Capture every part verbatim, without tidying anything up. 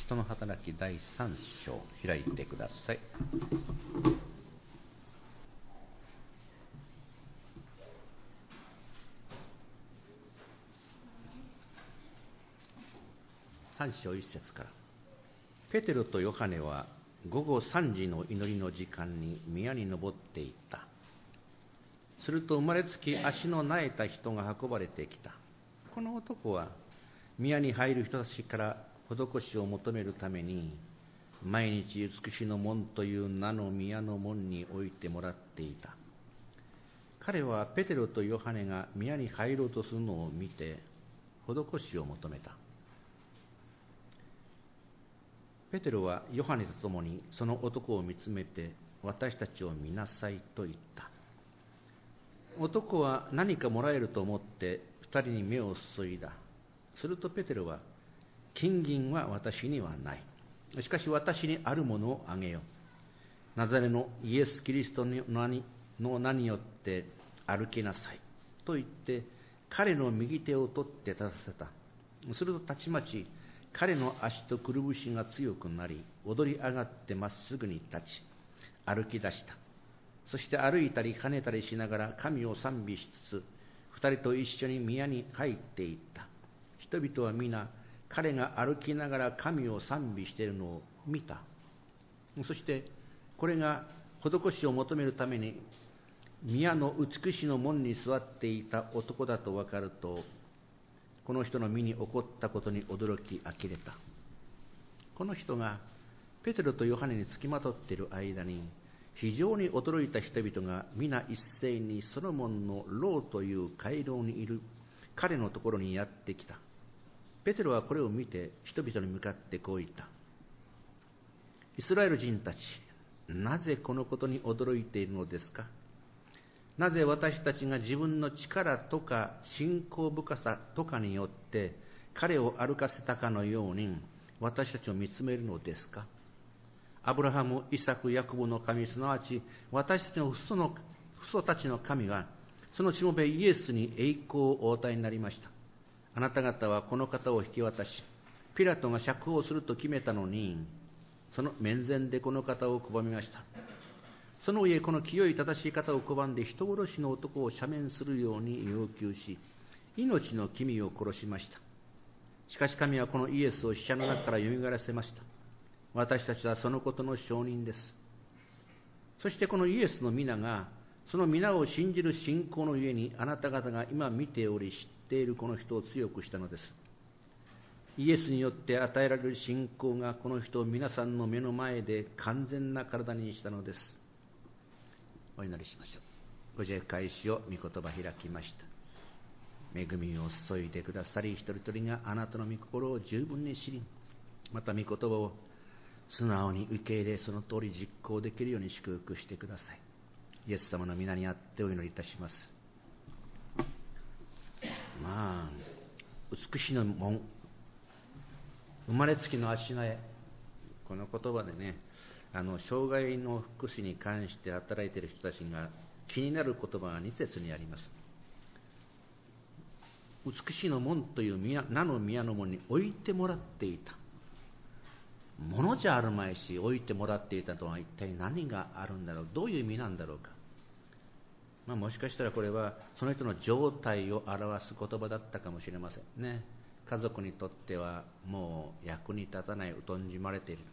人の働きだいさん章開いてください。さん章いっ節から。ペテロとヨハネは午後さんじの祈りの時間に宮に登っていった。すると生まれつき足のなえた人が運ばれてきた。この男は宮に入る人たちから施しを求めるために、毎日美しの門という名の宮の門に置いてもらっていた。彼はペテロとヨハネが宮に入ろうとするのを見て、施しを求めた。ペテロはヨハネと共にその男を見つめて、私たちを見なさいと言った。男は何かもらえると思って二人に目を注いだ。するとペテロは、金銀は私にはない。しかし私にあるものをあげよう。ナザレのイエス・キリストの名にの名によって歩きなさい。と言って、彼の右手を取って立たせた。するとたちまち、彼の足とくるぶしが強くなり、踊り上がってまっすぐに立ち、歩き出した。そして歩いたり跳ねたりしながら神を賛美しつつ、二人と一緒に宮に入っていった。人々は皆、彼が歩きながら神を賛美しているのを見た。そして、これが施しを求めるために、宮の美しの門に座っていた男だと分かると、この人の身に起こったことに驚き呆れた。この人がペテロとヨハネにつきまとっている間に、非常に驚いた人々が皆一斉にソロモンの牢という回廊にいる彼のところにやってきた。ペテロはこれを見て人々に向かってこう言った。イスラエル人たち、なぜこのことに驚いているのですか？なぜ私たちが自分の力とか信仰深さとかによって彼を歩かせたかのように私たちを見つめるのですか？アブラハム、イサク、ヤコブの神、すなわち私たちの父祖の父祖たちの神は、そのしもべイエスに栄光をお与えになりました。あなた方はこの方を引き渡し、ピラトが釈放すると決めたのに、その面前でこの方を拒みました。その上、この清い正しい方を拒んで人殺しの男を赦免するように要求し、命の君を殺しました。しかし神はこのイエスを死者の中からよみがえらせました。私たちはそのことの証人です。そしてこのイエスの皆が、その皆を信じる信仰のゆえに、あなた方が今見ており知っているこの人を強くしたのです。イエスによって与えられる信仰がこの人を皆さんの目の前で完全な体にしたのです。お祈りしましょう。ご自愛開始を御言葉開きました。恵みを注いでくださり、一人一人があなたの御心を十分に知り、また御言葉を素直に受け入れ、その通り実行できるように祝福してください。イエス様の皆にあってお祈りいたします。まあ、美しの門、生まれつきの足苗、この言葉でね、あの障害の福祉に関して働いている人たちが気になる言葉がに節にあります。美しの門という宮名の宮の門に置いてもらっていた。ものじゃあるまいし、置いてもらっていたとは一体何があるんだろう、どういう意味なんだろうか。まあ、もしかしたらこれはその人の状態を表す言葉だったかもしれませんね。家族にとってはもう役に立たない、疎んじまれている。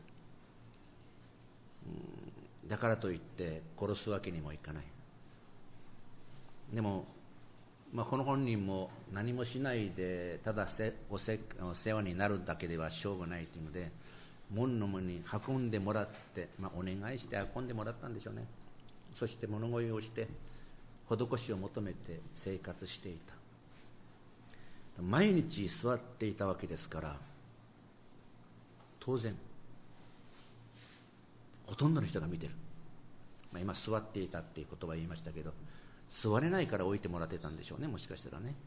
だからといって殺すわけにもいかない。でも、まあ、この本人も何もしないでただせおせお世話になるだけではしょうがないというので、門の門に運んでもらって、まあ、お願いして運んでもらったんでしょうね。そして物乞いをして施しを求めて生活していた。毎日座っていたわけですから、当然ほとんどの人が見てる。まあ、今座っていたっていう言葉を言いましたけど、座れないから置いてもらってたんでしょうね、もしかしたらね。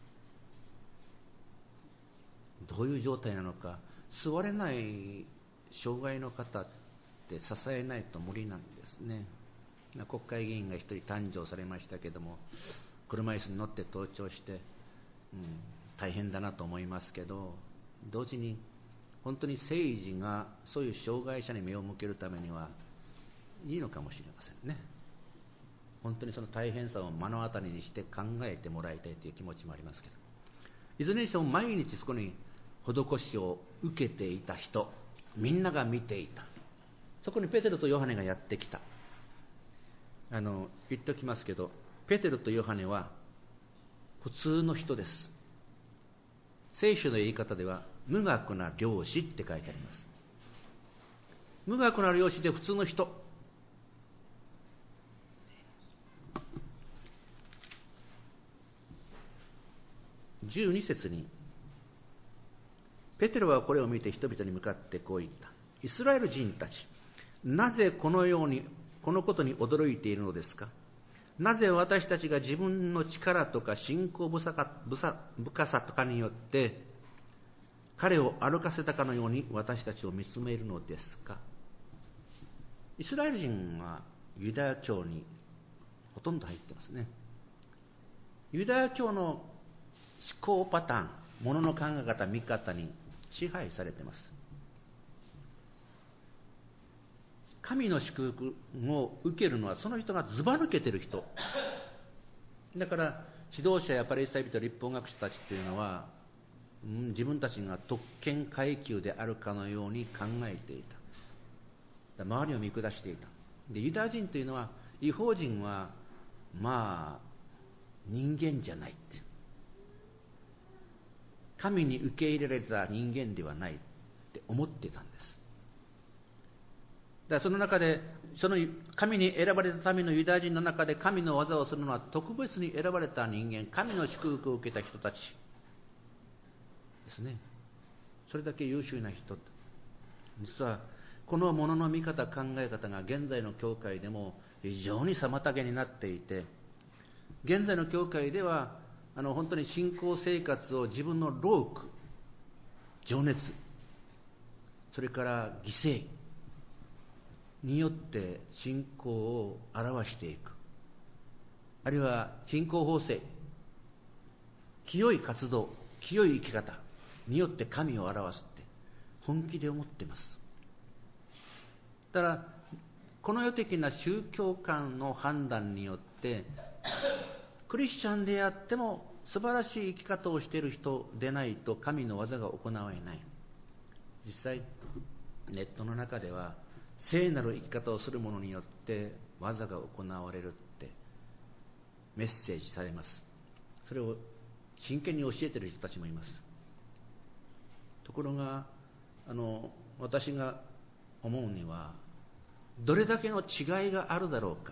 どういう状態なのか。座れない障害の方って支えないと無理なんですね。国会議員が一人誕生されましたけども、車椅子に乗って登庁して、うん、大変だなと思いますけど、同時に本当に政治がそういう障害者に目を向けるためにはいいのかもしれませんね。本当にその大変さを目の当たりにして考えてもらいたいという気持ちもありますけど、いずれにしても毎日そこに施しを受けていた人、みんなが見ていた。そこにペテロとヨハネがやってきた。あの言っておきますけど、ペテロとヨハネは普通の人です。聖書の言い方では無学な漁師って書いてあります。無学な漁師で普通の人。じゅうに節に、ペテロはこれを見て人々に向かってこう言った。イスラエル人たち、なぜこのようにこのことに驚いているのですか。なぜ私たちが自分の力とか信仰深さとかによって彼を歩かせたかのように私たちを見つめるのですか。イスラエル人はユダヤ教にほとんど入ってますね。ユダヤ教の思考パターン、ものの考え方、見方に支配されています。神の祝福を受けるのはその人がずば抜けてる人だから、指導者やパレスチナ人、立法学者たちっていうのは、うん、自分たちが特権階級であるかのように考えていた。周りを見下していた。で、ユダヤ人というのは、異邦人はまあ人間じゃないって、神に受け入れられた人間ではないって思ってたんです。だからその中で、その神に選ばれた民のユダヤ人の中で神の技をするのは特別に選ばれた人間、神の祝福を受けた人たちですね。それだけ優秀な人。実はこのものの見方、考え方が現在の教会でも非常に妨げになっていて、現在の教会ではあの本当に信仰生活を自分の労苦、情熱、それから犠牲によって信仰を表していく、あるいは信仰法制、清い活動、清い生き方によって神を表すって本気で思っています。ただこの世的な宗教観の判断によってクリスチャンであっても素晴らしい生き方をしている人でないと神の技が行われない。実際ネットの中では聖なる生き方をする者によって技が行われるってメッセージされます。それを真剣に教えている人たちもいます。ところがあの私が思うには、どれだけの違いがあるだろうか。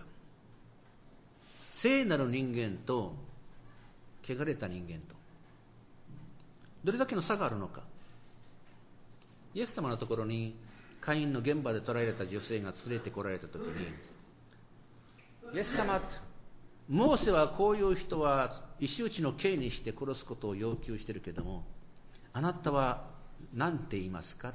聖なる人間と汚れた人間とどれだけの差があるのか。イエス様のところにカインの現場で捕らえられた女性が連れてこられたときに、イエス様、モーセはこういう人は石打ちの刑にして殺すことを要求しているけれども、あなたは何て言いますか。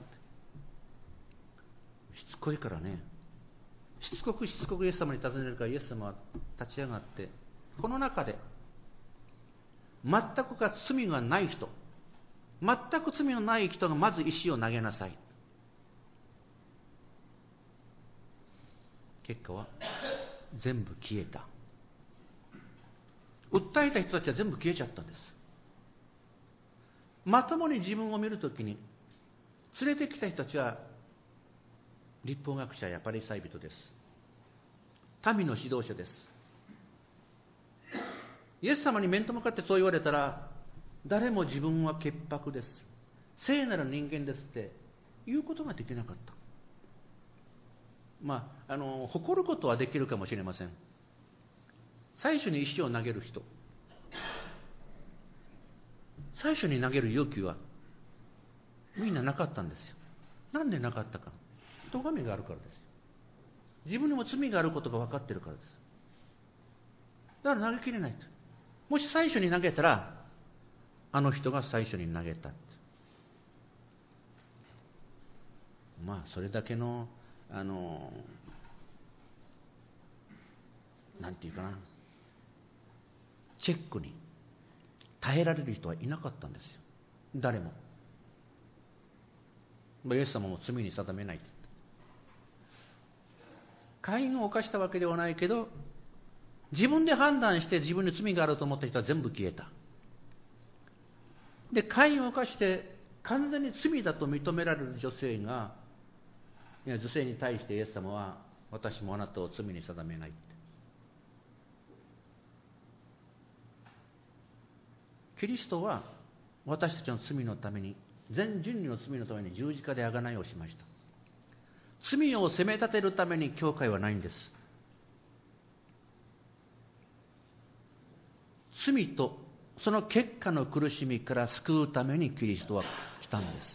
しつこいからね、しつこくしつこくイエス様に尋ねるから、イエス様は立ち上がって、この中で全くが罪がない人、全く罪のない人がまず石を投げなさい。結果は全部消えた。訴えた人たちは全部消えちゃったんです。まともに自分を見るときに連れてきた人たちは立法学者やパリサイ人です。民の指導者です。イエス様に面と向かってそう言われたら、誰も自分は潔白です、聖なる人間ですって言うことができなかった。まあ、あの誇ることはできるかもしれません。最初に石を投げる人、最初に投げる勇気はみんななかったんですよ。なんでなかったか。咎めがあるからです。自分にも罪があることが分かっているからです。だから投げきれないと。もし最初に投げたら、あの人が最初に投げた。まあそれだけのあのなんていうかな、チェックに耐えられる人はいなかったんですよ。誰も。 イエス様も罪に定めない。カインを犯したわけではないけど、自分で判断して自分に罪があると思った人は全部消えた。で、カインを犯して完全に罪だと認められる女性が、いや女性に対してイエス様は、私もあなたを罪に定めないって。キリストは私たちの罪のために、全人類の罪のために十字架で贖いをしました。罪を責め立てるために教会はないんです。罪とその結果の苦しみから救うためにキリストは来たんです。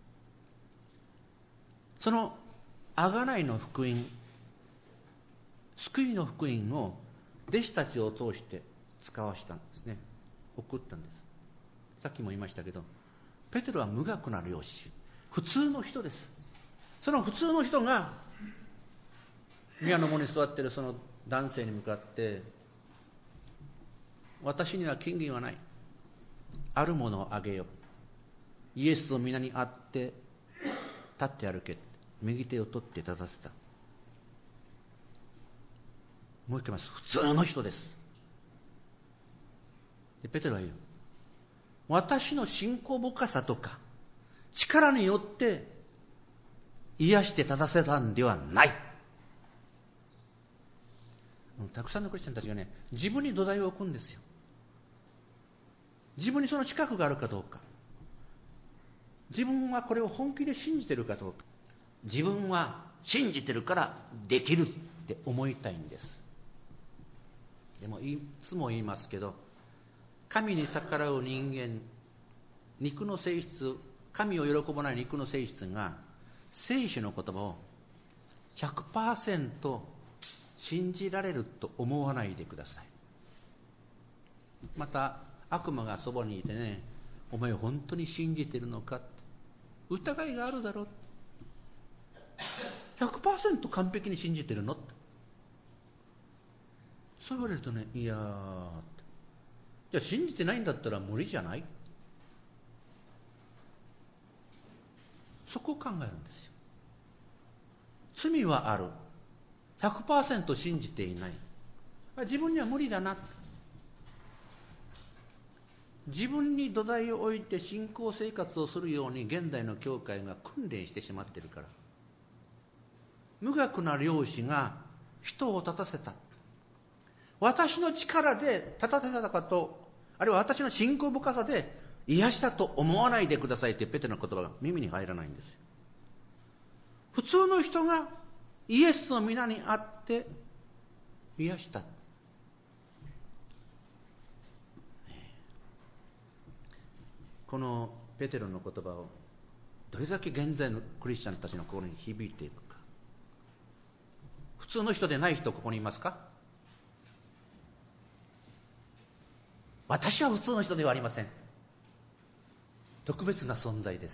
その贖いの福音、救いの福音を弟子たちを通して使わしたんですね。送ったんです。さっきも言いましたけど、ペテロは無学な漁師、普通の人です。その普通の人が宮の門に座っているその男性に向かって、私には金銀はない、あるものをあげよう、イエスの皆にあって立って歩け、右手を取って立たせた。もう一回言います。普通の人です。でペテロは言う、私の信仰深さとか力によって癒して立たせたんではない。たくさんのクリスチャンたちがね、自分に土台を置くんですよ。自分にその近くがあるかどうか、自分はこれを本気で信じているかどうか、自分は信じてるからできるって思いたいんです。でもいつも言いますけど、神に逆らう人間、肉の性質、神を喜ばない肉の性質が聖書の言葉を ひゃくパーセント 信じられると思わないでください。また悪魔がそばにいてね、お前本当に信じてるのかって疑いがあるだろう、 ひゃくパーセント 完璧に信じてるのってそう言われるとね、いやー、じゃあ信じてないんだったら無理じゃない、そこを考えるんですよ。罪はある、 ひゃくパーセント 信じていない、自分には無理だなって、自分に土台を置いて信仰生活をするように現代の教会が訓練してしまっているから。無学な漁師が人を立たせた、私の力で立たせたかと、あるいは私の信仰深さで癒したと思わないでくださいってペテロの言葉が耳に入らないんですよ。普通の人がイエスの皆にあって癒した。このペテロの言葉をどれだけ現在のクリスチャンたちの心に響いていくか。普通の人でない人ここにいますか？私は普通の人ではありません、特別な存在です。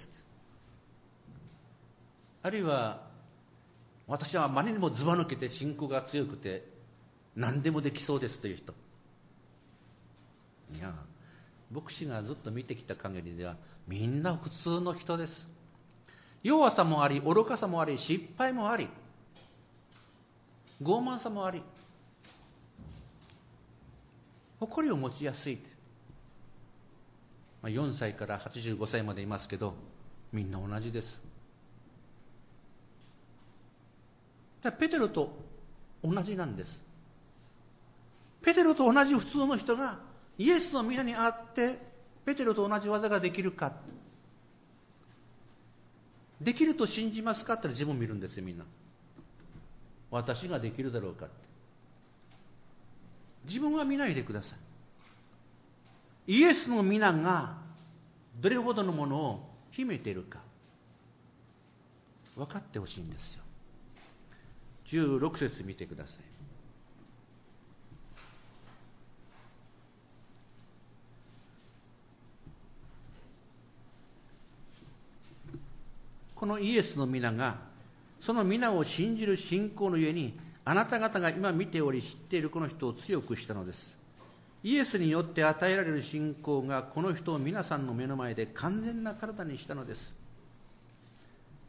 あるいは私はあまりにもずば抜けて信仰が強くて何でもできそうですという人、いや、牧師がずっと見てきた限りではみんな普通の人です。弱さもあり、愚かさもあり、失敗もあり、傲慢さもあり、誇りを持ちやすい。よんさいからはちじゅうごさいまでいますけど、みんな同じです。だからペテロと同じなんです。ペテロと同じ普通の人がイエスの皆にあってペテロと同じ技ができるか、できると信じますかって自分を見るんですよ。みんな私ができるだろうかって、自分は見ないでください。イエスの皆がどれほどのものを秘めているか分かってほしいんですよ。じゅうろく節見てください。このイエスの皆がその皆を信じる信仰のゆえに、あなた方が今見ており知っているこの人を強くしたのです。イエスによって与えられる信仰がこの人を皆さんの目の前で完全な体にしたのです。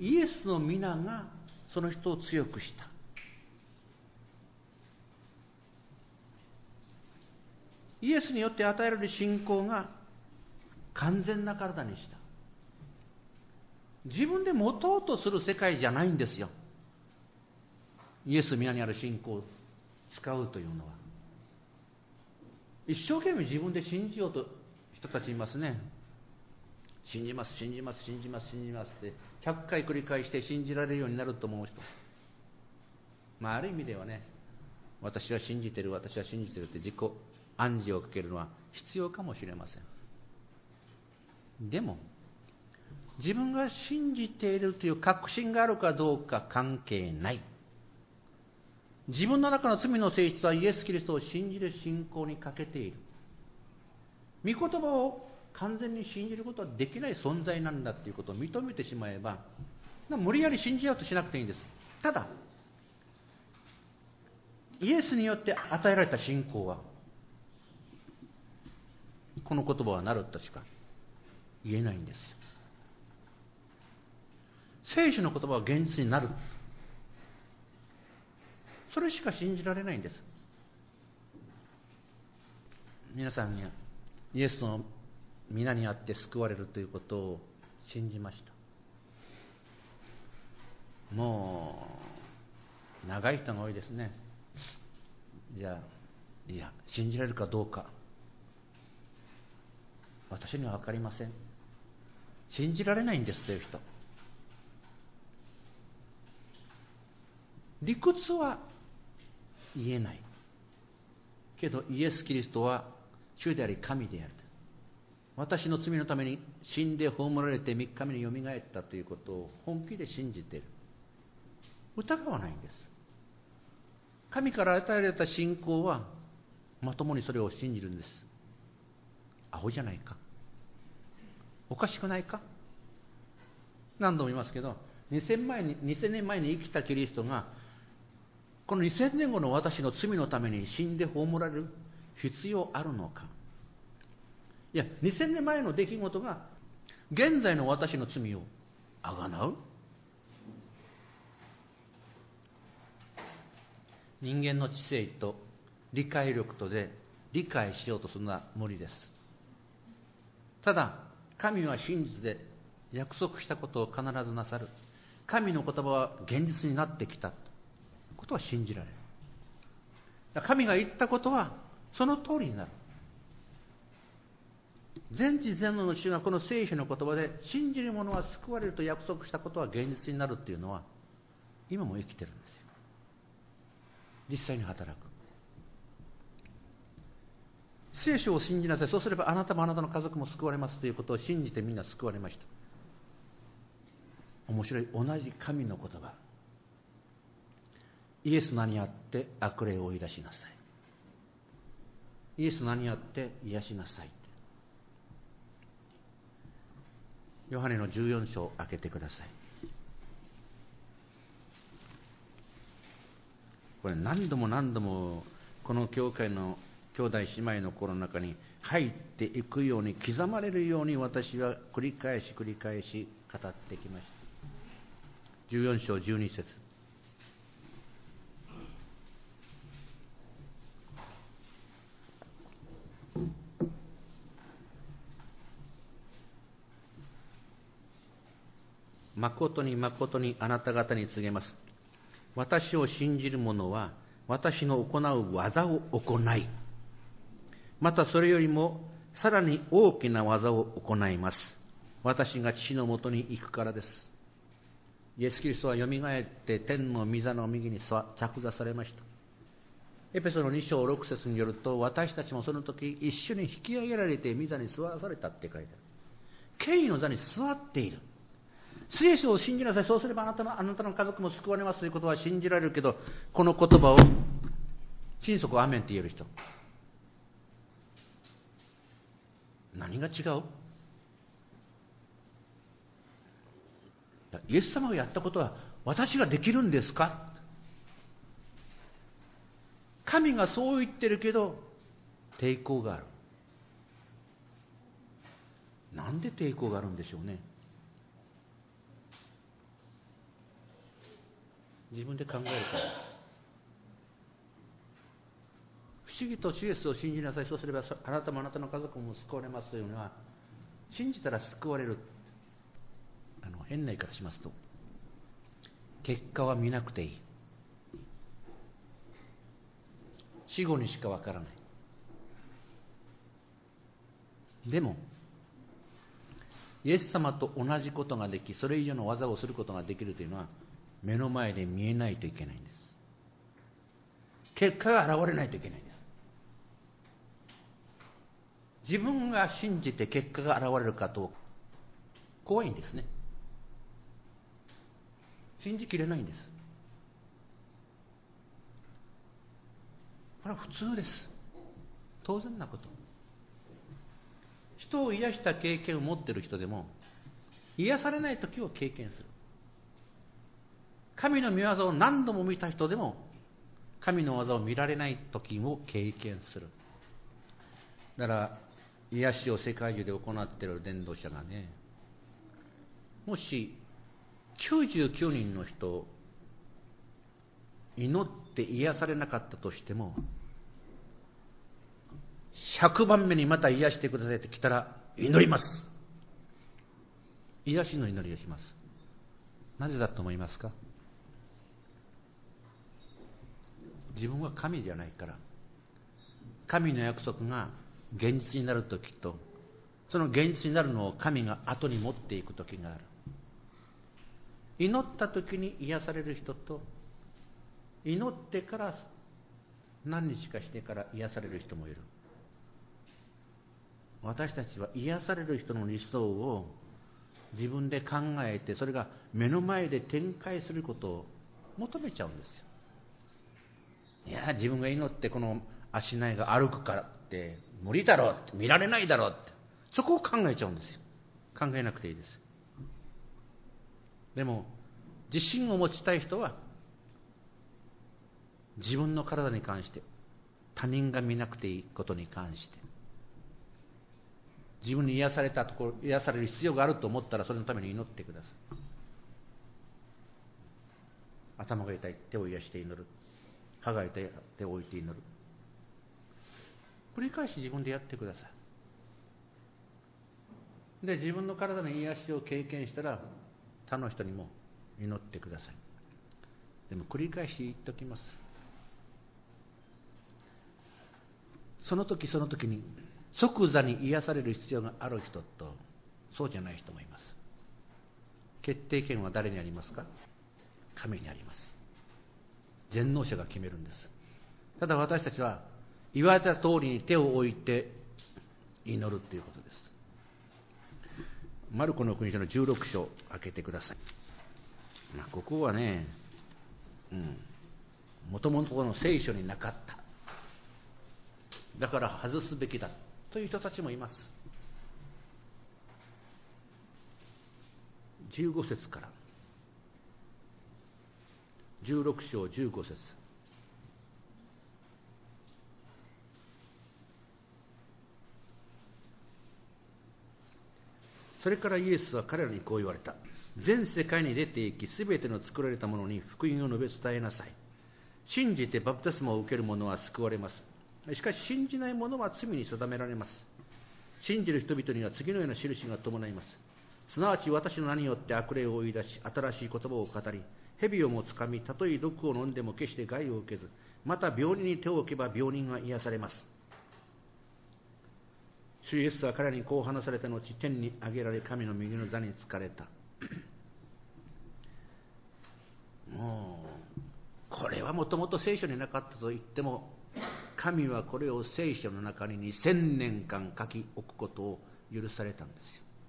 イエスの皆がその人を強くした。イエスによって与えられる信仰が完全な体にした。自分で持とうとする世界じゃないんですよ。イエス皆にある信仰を使うというのは。一生懸命自分で信じようと人たちいますね。信じます、信じます、信じます、信じますってひゃっかい繰り返して信じられるようになると思う人。まあある意味ではね、私は信じてる、私は信じてるって自己暗示をかけるのは必要かもしれません。でも自分が信じているという確信があるかどうか関係ない。自分の中の罪の性質はイエス・キリストを信じる信仰に欠けている。御言葉を完全に信じることはできない存在なんだということを認めてしまえば、無理やり信じようとしなくていいんです。ただイエスによって与えられた信仰は、この言葉はなるとしか言えないんですよ。聖書の言葉は現実になる、それしか信じられないんです。皆さんにはイエスの皆にあって救われるということを信じました。もう長い人が多いですね。じゃあいや信じられるかどうか私には分かりません、信じられないんですという人。理屈は言えないけど、イエス・キリストは主であり神である、私の罪のために死んで葬られてみっかめによみがえったということを本気で信じている。疑わないんです。神から与えられた信仰はまともにそれを信じるんです。アホじゃないか、おかしくないか。何度も言いますけど、にせんまえににせんねんまえに生きたキリストがこのにせんねんごの私の罪のために死んで葬られる必要あるのか。いや、にせんねんまえの出来事が現在の私の罪をあがなう。人間の知性と理解力とで理解しようとするのは無理です。ただ神は真実で約束したことを必ずなさる。神の言葉は現実になってきたことは信じられる。神が言ったことはその通りになる。全知全能の主がこの聖書の言葉で信じる者は救われると約束したことは現実になるっていうのは今も生きてるんですよ。実際に働く。聖書を信じなさい、そうすればあなたもあなたの家族も救われますということを信じてみんな救われました。面白い、同じ神の言葉。イエスの名にあって悪霊を追い出しなさい、イエスの名にあって癒しなさいって。ヨハネのじゅうよん章を開けてください。これ何度も何度もこの教会の兄弟姉妹の心の中に入っていくように、刻まれるように私は繰り返し繰り返し語ってきました。じゅうよん章じゅうに節。誠に誠にあなた方に告げます。私を信じる者は私の行う技を行い、またそれよりもさらに大きな技を行います。私が父のもとに行くからです。イエス・キリストはよみがえって天の御座の右に着座されました。エペソのに章ろく節によると、私たちもその時一緒に引き上げられて御座に座らされたって書いてある。権威の座に座っている。聖書を信じなさい、そうすればあなたの、あなたの家族も救われますということは信じられるけど、この言葉を心底アーメンって言える人、何が違う？イエス様がやったことは私ができるんですか？神がそう言ってるけど抵抗がある。なんで抵抗があるんでしょうね。 自分で考えるから。不思議と主イエスを信じなさい、そうすればあなたもあなたの家族も救われますというのは、信じたら救われる。あの変な言い方しますと、結果は見なくていい。死後にしかわからない。でもイエス様と同じことができ、それ以上の技をすることができるというのは、目の前で見えないといけないんです。結果が現れないといけないんです。自分が信じて結果が現れるかと怖いんですね。信じきれないんです。これは普通です。当然なこと。人を癒した経験を持っている人でも、癒されない時を経験する。神の御業を何度も見た人でも、神の技を見られない時を経験する。だから癒しを世界中で行っている伝道者がね、もしきゅうじゅうきゅうにんの人を祈って癒されなかったとしても、ひゃくばんめにまた癒してくださいって来たら祈ります。癒しの祈りをします。なぜだと思いますか？自分は神じゃないから。神の約束が現実になるときと、その現実になるのを神が後に持っていくときがある。祈ったときに癒される人と、祈ってから何日かしてから癒される人もいる。私たちは癒される人の理想を自分で考えて、それが目の前で展開することを求めちゃうんですよ。いや、自分が祈ってこの足苗が歩くからって無理だろうって、見られないだろうって、そこを考えちゃうんですよ。考えなくていいです。でも自信を持ちたい人は、自分の体に関して、他人が見なくていいことに関して、自分に癒されたところ、癒される必要があると思ったら、それのために祈ってください。頭が痛い、手を癒して祈る。歯が痛い、手を置いて祈る。繰り返し自分でやってください。で、自分の体の癒しを経験したら、他の人にも祈ってください。でも繰り返し言っておきます。その時その時に即座に癒される必要がある人と、そうじゃない人もいます。決定権は誰にありますか？神にあります。全能者が決めるんです。ただ私たちは言われた通りに手を置いて祈るということです。マルコの福音書のじゅうろく章開けてください。まあ、ここはね、うん、もともとの聖書になかった。だから外すべきだという人たちもいます。じゅうご節からじゅうろく章じゅうご節。それからイエスは彼らにこう言われた。全世界に出て行き、すべての作られたものに福音を述べ伝えなさい。信じてバプテスマを受ける者は救われます。しかし信じない者は罪に定められます。信じる人々には次のような印が伴います。すなわち私の名によって悪霊を追い出し、新しい言葉を語り、蛇をもつかみ、たとえ毒を飲んでも決して害を受けず、また病人に手を置けば病人が癒されます。主イエスは彼らにこう話された後、天に上げられ神の右の座に就かれた。もうこれはもともと聖書になかったと言っても、神はこれを聖書の中ににせんねんかん書き置くことを許されたんですよ。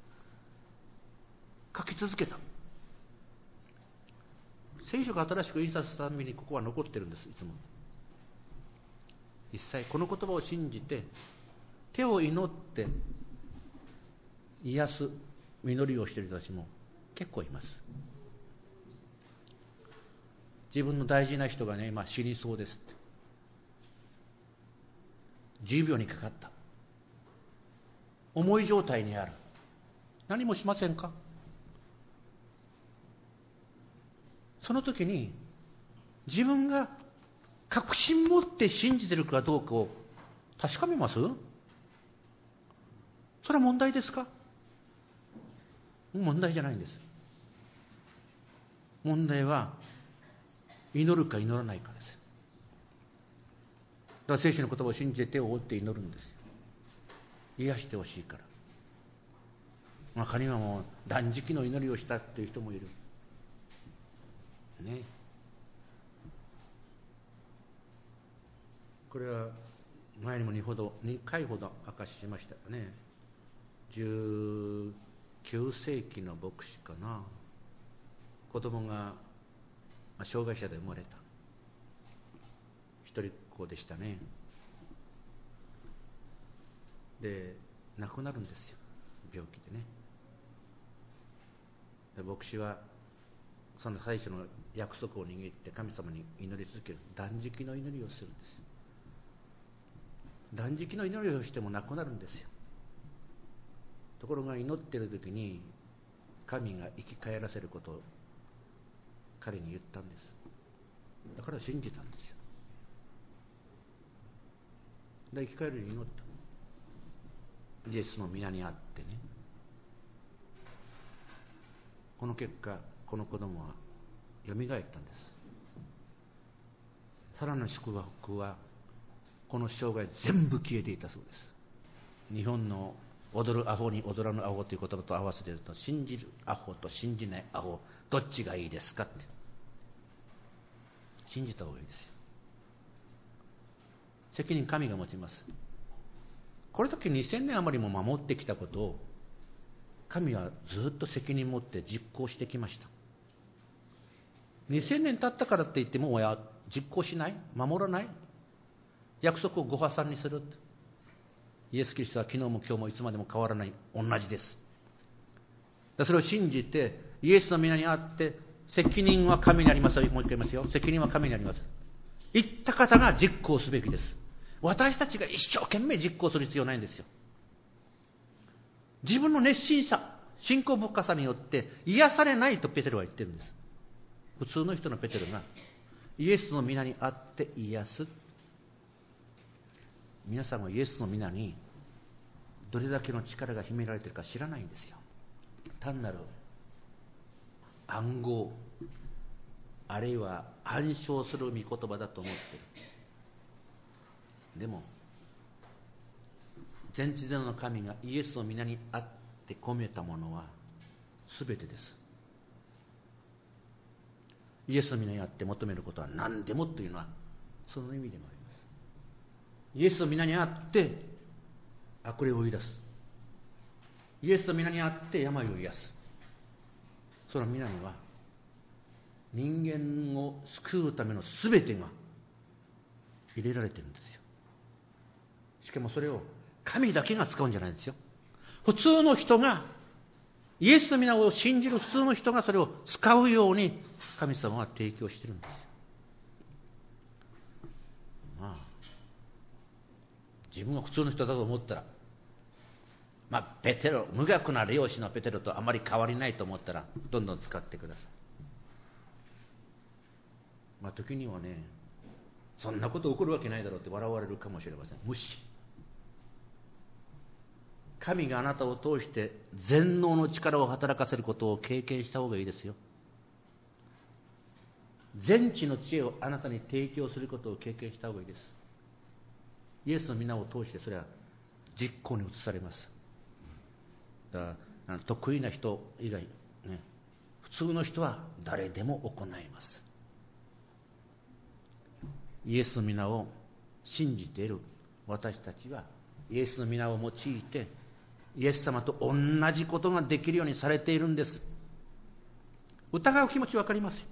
書き続けた。聖書が新しく印刷するためにここは残ってるんです。いつも実際この言葉を信じて手を祈って癒す祈りをしている人たちも結構います。自分の大事な人がね、まあ、死にそうですって、じゅうびょうにかかった、重い状態にある、何もしませんか？その時に自分が確信持って信じているかどうかを確かめます？それは問題ですか？問題じゃないんです。問題は祈るか祈らないかです。だから聖書の言葉を信じて手を覆って祈るんですよ。癒してほしいから。中にはもう断食の祈りをしたっていう人もいるね。これは前にもにほどにかいほど明かししましたよね。じゅうきゅうせいきの牧師かな。子供が障害者で生まれた一人っ子でしたね。で亡くなるんですよ、病気でね。で牧師はその最初の約束を握って神様に祈り続ける断食の祈りをするんです。断食の祈りをしても亡くなるんですよ。ところが祈っている時に神が生き返らせることを彼に言ったんです。だから信じたんですよ。で生き返るように祈った。イエスの皆にあってね。この結果この子供はよみがえったんです。さらなる祝福はこの生涯全部消えていたそうです。日本の踊るアホに踊らぬアホという言葉と合わせていると、信じるアホと信じないアホどっちがいいですかって。信じた方がいいですよ。責任神が持ちます。これだけにせんねん余りも守ってきたことを神はずっと責任を持って実行してきました。にせんねん経ったからって言ってもや実行しない、守らない、約束をご破算にする。イエス・キリストは昨日も今日もいつまでも変わらない、同じです。それを信じてイエスの皆にあって責任は神にあります。もう一回言いますよ。責任は神にあります。言った方が実行すべきです。私たちが一生懸命実行する必要ないんですよ。自分の熱心さ、信仰深さによって癒されないとペテロは言ってるんです。普通の人のペテロがイエスの皆にあって癒す。皆さんはイエスの皆にどれだけの力が秘められているか知らないんですよ。単なる暗号、あるいは暗唱する御言葉だと思っている。でも全知全能の神がイエスの皆にあって込めたものは全てです。イエスの皆にあって求めることは何でもというのはその意味でもあります。イエスの皆にあって悪霊を追い出す。イエスの皆にあって病を癒す。その皆には人間を救うための全てが入れられているんですよ。しかもそれを神だけが使うんじゃないんですよ。普通の人が、イエスの皆を信じる普通の人がそれを使うように神様は提供しているんですよ。まあ自分が普通の人だと思ったら、まあペテロ、無学な漁師のペテロとあまり変わりないと思ったらどんどん使ってください。まあ時にはね、そんなこと起こるわけないだろうって笑われるかもしれません。無視。神があなたを通して全能の力を働かせることを経験した方がいいですよ。全知の知恵をあなたに提供することを経験した方がいいです。イエスの皆を通してそれは実行に移されます。だから得意な人以外、ね、普通の人は誰でも行います。イエスの皆を信じている私たちはイエスの皆を用いてイエス様と同じことができるようにされているんです。疑う気持ちわかりますよ。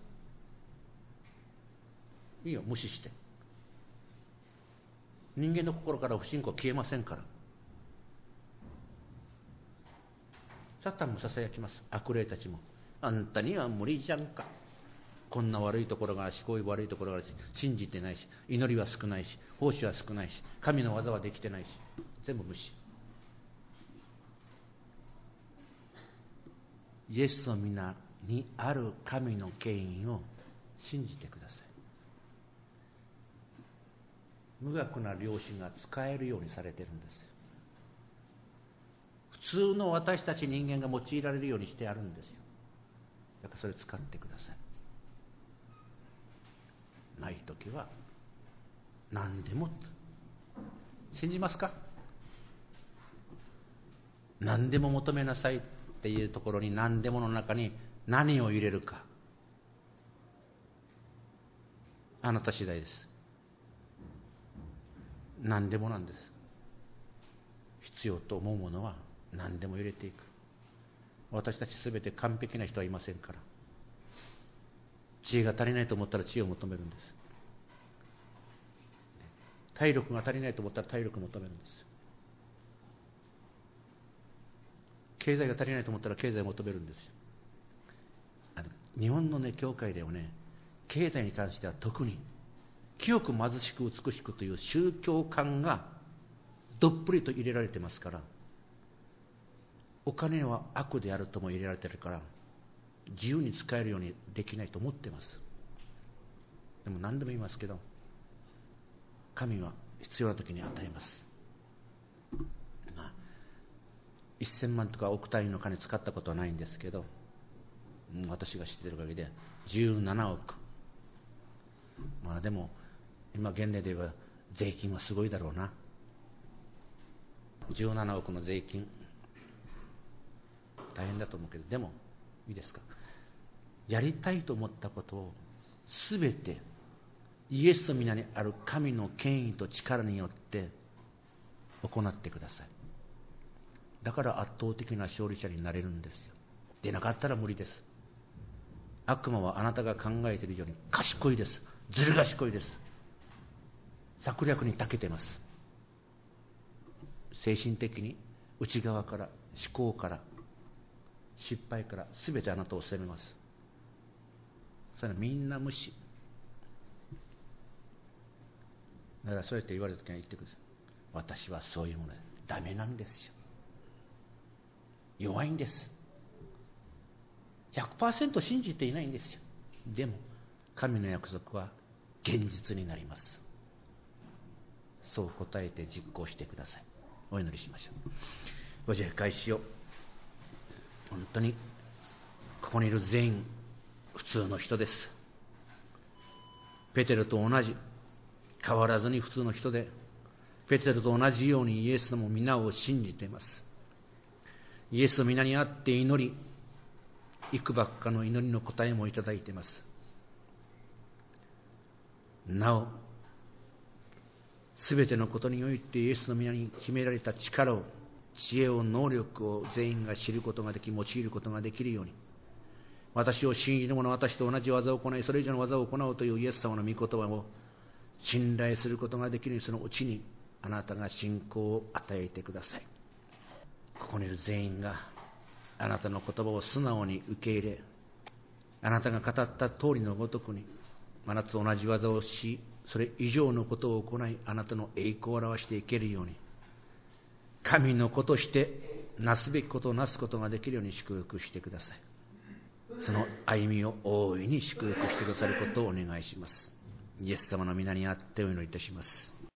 いいよ、無視して。人間の心から不信仰は消えませんから。サタンもささやきます。悪霊たちも。あんたには無理じゃんか。こんな悪いところがあるし、こういう悪いところがあるし、信じてないし、祈りは少ないし、奉仕は少ないし、神の技はできてないし、全部無視。イエスの皆にある神の権威を信じてください。 無学な漁師が使えるようにされているんですよ。普通の私たち人間が用いられるようにしてあるんですよ。だからそれ使ってください。ないときは何でも。信じますか？何でも求めなさいっていうところに、何でもの中に何を入れるか、あなた次第です。何でもなんです。必要と思うものは何でも入れていく。私たちすべて完璧な人はいませんから。知恵が足りないと思ったら知恵を求めるんです。体力が足りないと思ったら体力を求めるんです。経済が足りないと思ったら経済を求めるんですよ。あの日本のね、教会ではね、経済に関しては特に清く貧しく美しくという宗教観がどっぷりと入れられてますから、お金は悪であるとも入れられてるから、自由に使えるようにできないと思ってます。でも何でも言いますけど、神は必要な時に与えます。せんまんとか億単位の金使ったことはないんですけど、私が知っている限りでじゅうななおく。まあでも今現代で言えば税金はすごいだろうな。じゅうななおくの税金大変だと思うけど、でもいいですか、やりたいと思ったことをすべてイエスの皆にある神の権威と力によって行ってください。だから圧倒的な勝利者になれるんですよ。でなかったら無理です。悪魔はあなたが考えているように賢いです。ずる賢いです。策略に長けてます。精神的に内側から、思考から、失敗から全てあなたを責めます。それはみんな無視。だからそうやって言われた時に言ってください。私はそういうものでダメなんですよ。弱いんです。ひゃくパーセント 信じていないんですよ。でも神の約束は現実になります。そう答えて実行してください。お祈りしましょう。ご自愛開始を。本当にここにいる全員普通の人です。ペテロと同じ、変わらずに普通の人で、ペテロと同じようにイエスの皆を信じています。イエスの皆にあって祈り、幾ばくかの祈りの答えもいただいています。なお、すべてのことにおいてイエスの皆に決められた力を、知恵を、能力を全員が知ることができ、用いることができるように、私を信じる者は私と同じ技を行い、それ以上の技を行おうというイエス様の御言葉を信頼することができるように、そのうちにあなたが信仰を与えてください。ここにいる全員があなたの言葉を素直に受け入れ、あなたが語った通りのごとくにあなたと同じ技をし、それ以上のことを行い、あなたの栄光を表していけるように、神の子としてなすべきことをなすことができるように祝福してください。その歩みを大いに祝福してくださることをお願いします。イエス様の皆にあってお祈りいたします。